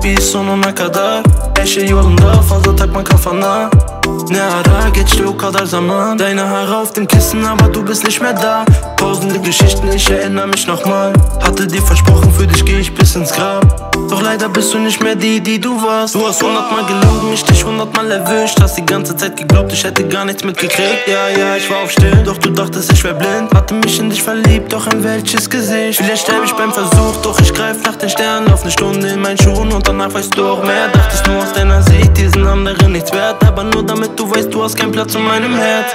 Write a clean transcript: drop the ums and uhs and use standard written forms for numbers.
bir sonuna kadar. Her şey yolunda, fazla takma kafana. Ne ara geçti o kadar zaman. Deine Haare auf dem Kissen, aber du bist nicht mehr da. Tausende Geschichten, ich erinnere mich nochmal. Hatte dir versprochen, für dich geh ich bis ins Grab. Doch leider bist du nicht mehr die du warst. Du hast 100-mal gelogen, ich dich 100-mal erwischt. Hast die ganze Zeit geglaubt, ich hätte gar nichts mitgekriegt. Ja, ich war auf still, doch du dachtest, ich wär blind. Hatte mich in dich verliebt, doch in welches Gesicht? Vielleicht sterb ich beim Versuch, doch ich greif nach den Sternen. Auf 1 Stunde in meinen Schuhen und danach weißt du auch mehr. Dachtest nur aus deiner Sicht, diesen anderen nichts wert. Aber nur damit du weißt, du hast keinen Platz in meinem Herz.